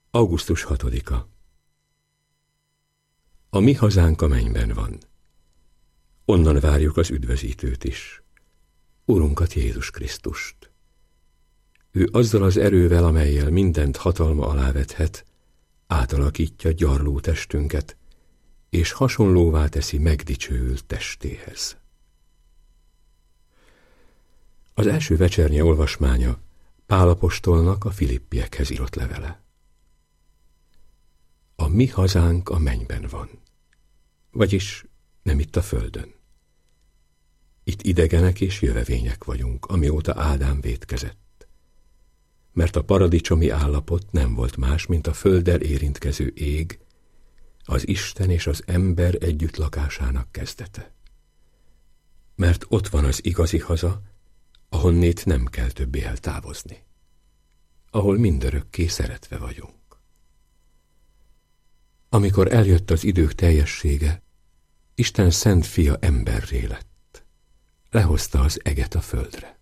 Augusztus 6-a. A mi hazánk a mennyben van. Onnan várjuk az üdvözítőt is, Urunkat Jézus Krisztust. Ő azzal az erővel, amellyel mindent hatalma alá vethet, átalakítja gyarló testünket, és hasonlóvá teszi megdicsőült testéhez. Az első vecsernye olvasmánya Pál apostolnak a Filippiekhez írott levele. A mi hazánk a mennyben van, vagyis nem itt a földön. Itt idegenek és jövevények vagyunk, amióta Ádám vétkezett. Mert a paradicsomi állapot nem volt más, mint a földdel érintkező ég, az Isten és az ember együttlakásának kezdete. Mert ott van az igazi haza, ahonnét nem kell többé eltávozni, ahol mindörökké szeretve vagyunk. Amikor eljött az idők teljessége, Isten szent fia emberré lett, lehozta az eget a földre.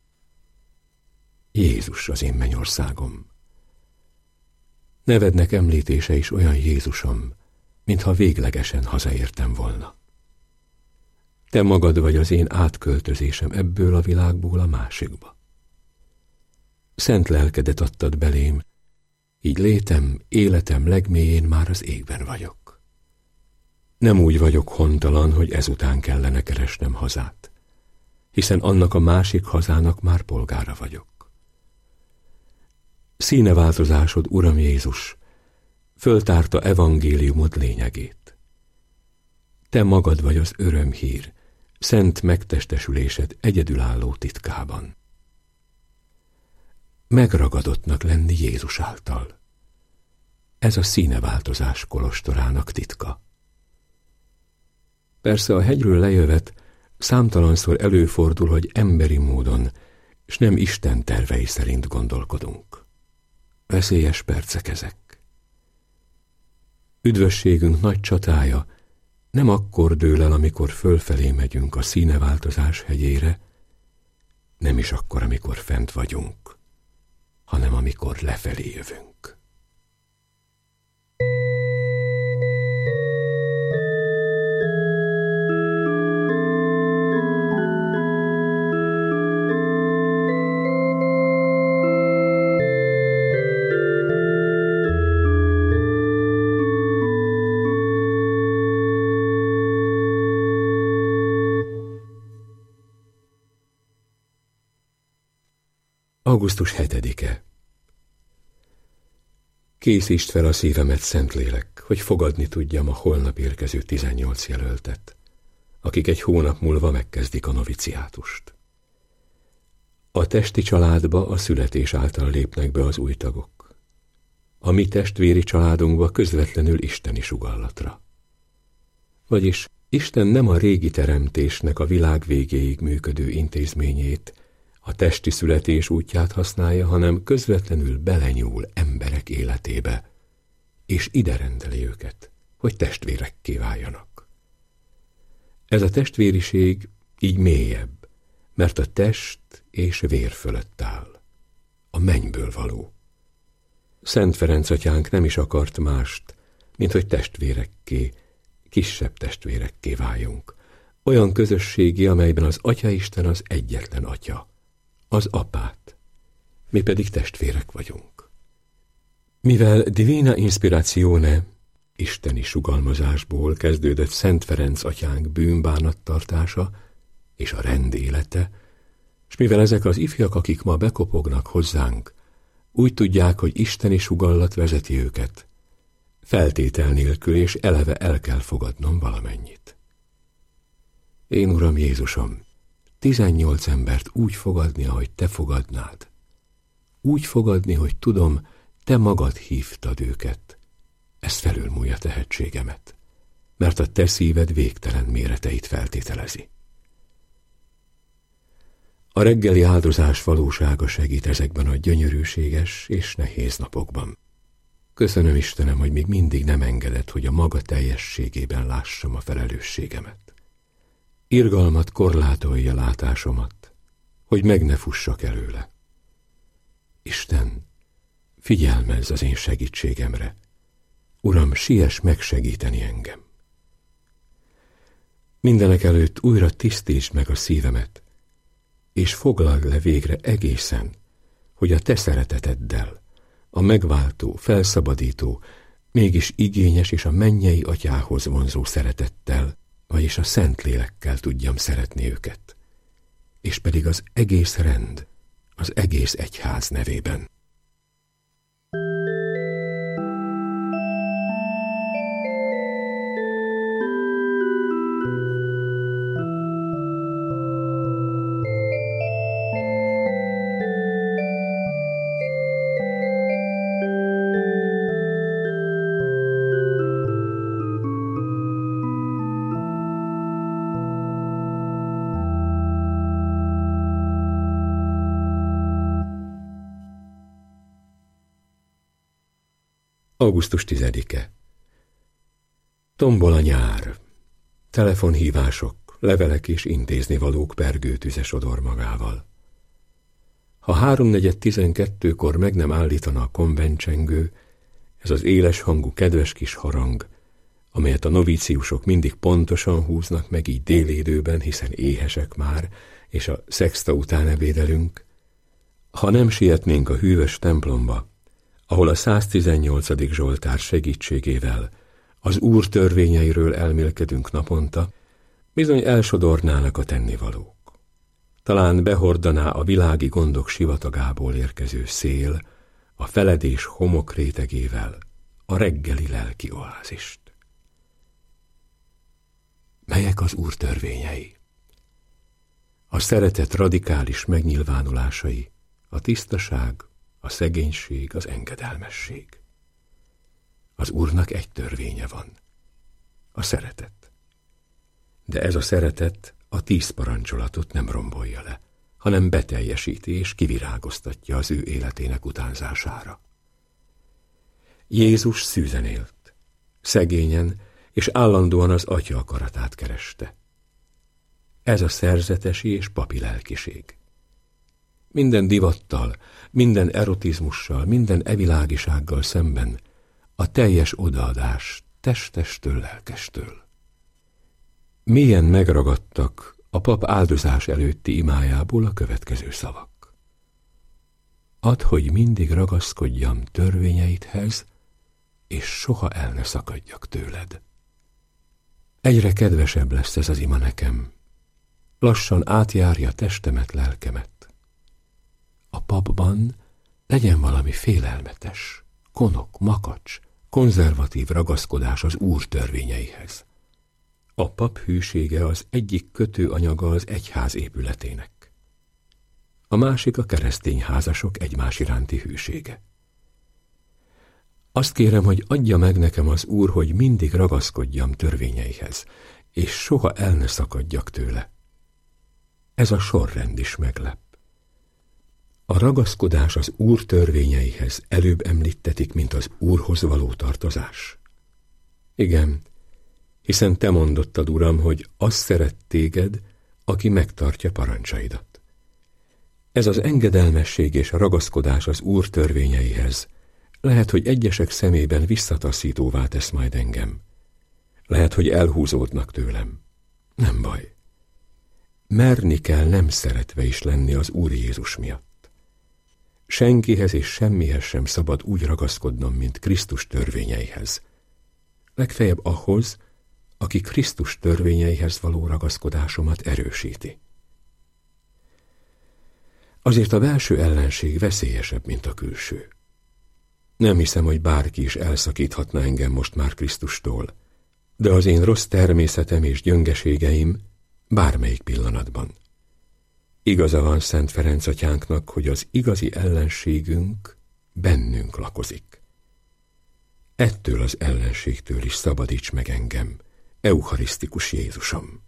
Jézus az én mennyországom. Nevednek említése is olyan Jézusom, mintha véglegesen hazaértem volna. Te magad vagy az én átköltözésem ebből a világból a másikba. Szent lelkedet adtad belém, így létem, életem legmélyén már az égben vagyok. Nem úgy vagyok hontalan, hogy ezután kellene keresnem hazát, hiszen annak a másik hazának már polgára vagyok. Színeváltozásod, Uram Jézus, föltárta evangéliumod lényegét. Te magad vagy az örömhír, szent megtestesülésed egyedülálló titkában. Megragadottnak lenni Jézus által. Ez a színeváltozás kolostorának titka. Persze a hegyről lejövet számtalanszor előfordul, hogy emberi módon, s nem Isten tervei szerint gondolkodunk. Veszélyes percek ezek. Üdvösségünk nagy csatája nem akkor dől el, amikor fölfelé megyünk a színeváltozás hegyére, nem is akkor, amikor fent vagyunk, hanem amikor lefelé jövünk. Augusztus 7-e. Készítsd fel a szívemet, Szentlélek, hogy fogadni tudjam a holnap érkező 18 jelöltet, akik egy hónap múlva megkezdik a noviciátust. A testi családba a születés által lépnek be az új tagok. A mi testvéri családunkba közvetlenül isteni sugallatra. Vagyis Isten nem a régi teremtésnek a világ végéig működő intézményét, a testi születés útját használja, hanem közvetlenül belenyúl emberek életébe, és ide rendeli őket, hogy testvérekké váljanak. Ez a testvériség így mélyebb, mert a test és vér fölött áll, a mennyből való. Szent Ferenc atyánk nem is akart mást, mint hogy testvérekké, kisebb testvérekké váljunk, olyan közösségi, amelyben az Atyaisten az egyetlen Atya, az apát, mi pedig testvérek vagyunk. Mivel Divina Inspiratione, isteni sugalmazásból kezdődött Szent Ferenc atyánk bűnbánattartása és a rend élete, s mivel ezek az ifjak, akik ma bekopognak hozzánk, úgy tudják, hogy isteni sugallat vezeti őket, feltétel nélkül és eleve el kell fogadnom valamennyit. Én, Uram Jézusom, 18 embert úgy fogadni, ahogy te fogadnád. Úgy fogadni, hogy tudom, te magad hívtad őket. Ez felülmúlja tehetségemet, mert a te szíved végtelen méreteit feltételezi. A reggeli áldozás valósága segít ezekben a gyönyörűséges és nehéz napokban. Köszönöm, Istenem, hogy még mindig nem engedett, hogy a maga teljességében lássam a felelősségemet. Irgalmat korlátolja látásomat, hogy meg ne fussak előle. Isten, figyelmezz az én segítségemre. Uram, siess megsegíteni engem. Mindenek előtt újra tisztítsd meg a szívemet, és foglald le végre egészen, hogy a te szereteteddel, a megváltó, felszabadító, mégis igényes és a mennyei atyához vonzó szeretettel, vagyis a Szentlélekkel tudjam szeretni őket, és pedig az egész rend, az egész egyház nevében. Augusztus 10-e. Tombol a nyár. Telefonhívások, levelek és intéznivalók pergőtüze sodor magával. Ha 3:4-12-kor meg nem állítana a konventcsengő, ez az éles hangú kedves kis harang, amelyet a novíciusok mindig pontosan húznak meg így délédőben, hiszen éhesek már, és a szexta után ebédelünk, ha nem sietnénk a hűvös templomba, ahol a 118. Zsoltár segítségével az Úr törvényeiről elmélkedünk naponta, bizony elsodornának a tennivalók. Talán behordaná a világi gondok sivatagából érkező szél, a feledés homok rétegével a reggeli lelki oázist. Melyek az Úr törvényei? A szeretet radikális megnyilvánulásai, a tisztaság, a szegénység, az engedelmesség. Az Úrnak egy törvénye van, a szeretet. De ez a szeretet a 10 parancsolatot nem rombolja le, hanem beteljesíti és kivirágoztatja az ő életének utánzására. Jézus szűzen élt, szegényen és állandóan az Atya akaratát kereste. Ez a szerzetesi és papi lelkiség. Minden divattal, minden erotizmussal, minden evilágisággal szemben a teljes odaadás testestől, lelkestől. Mélyen megragadtak a pap áldozás előtti imájából a következő szavak. Add, hogy mindig ragaszkodjam törvényeidhez, és soha el ne szakadjak tőled. Egyre kedvesebb lesz ez az ima nekem, lassan átjárja testemet, lelkemet. A papban legyen valami félelmetes, konok, makacs, konzervatív ragaszkodás az Úr törvényeihez. A pap hűsége az egyik kötőanyaga az egyház épületének. A másik a keresztény házasok egymás iránti hűsége. Azt kérem, hogy adja meg nekem az Úr, hogy mindig ragaszkodjam törvényeihez, és soha el ne szakadjak tőle. Ez a sorrend is meglep. A ragaszkodás az Úr törvényeihez előbb említetik, mint az Úrhoz való tartozás. Igen, hiszen te mondottad, Uram, hogy azt szeret téged, aki megtartja parancsaidat. Ez az engedelmesség és a ragaszkodás az Úr törvényeihez lehet, hogy egyesek szemében visszataszítóvá tesz majd engem. Lehet, hogy elhúzódnak tőlem. Nem baj. Merni kell nem szeretve is lenni az Úr Jézus miatt. Senkihez és semmihez sem szabad úgy ragaszkodnom, mint Krisztus törvényeihez. Legfeljebb ahhoz, aki Krisztus törvényeihez való ragaszkodásomat erősíti. Azért a belső ellenség veszélyesebb, mint a külső. Nem hiszem, hogy bárki is elszakíthatna engem most már Krisztustól, de az én rossz természetem és gyöngeségeim bármelyik pillanatban. Igaza van Szent Ferenc atyánknak, hogy az igazi ellenségünk bennünk lakozik. Ettől az ellenségtől is szabadíts meg engem, eucharisztikus Jézusom.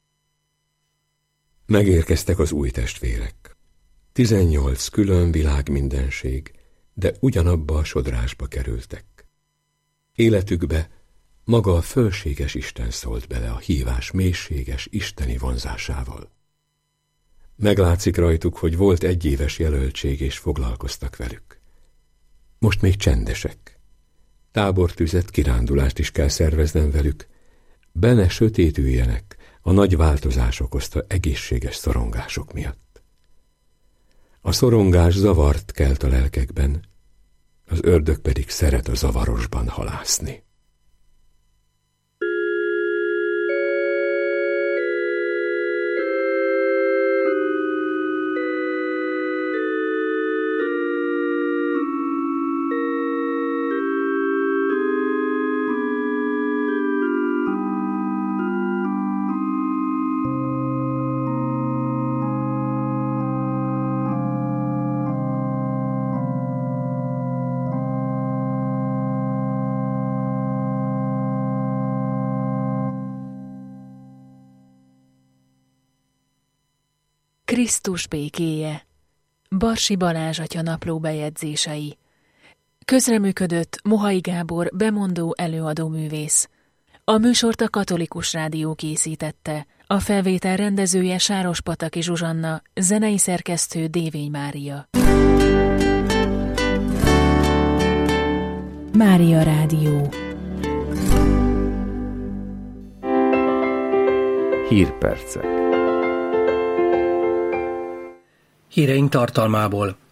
Megérkeztek az új testvérek. 18 külön világmindenség, de ugyanabba a sodrásba kerültek. Életükbe maga a fölséges Isten szólt bele a hívás mélységes isteni vonzásával. Meglátszik rajtuk, hogy volt egyéves jelöltség, és foglalkoztak velük. Most még csendesek. Tábortüzet, kirándulást is kell szerveznem velük. Benne sötétüljenek a nagy változás okozta egészséges szorongások miatt. A szorongás zavart kelt a lelkekben, az ördög pedig szeret a zavarosban halászni. Krisztus békéje. Barsi Balázs atya napló bejegyzései. Közreműködött Mohai Gábor bemondó előadóművész. A műsort a Katolikus Rádió készítette. A felvétel rendezője Sárospataki Zsuzsanna, zenei szerkesztő Dévény Mária. Mária Rádió. Hírpercek. Híreink tartalmából.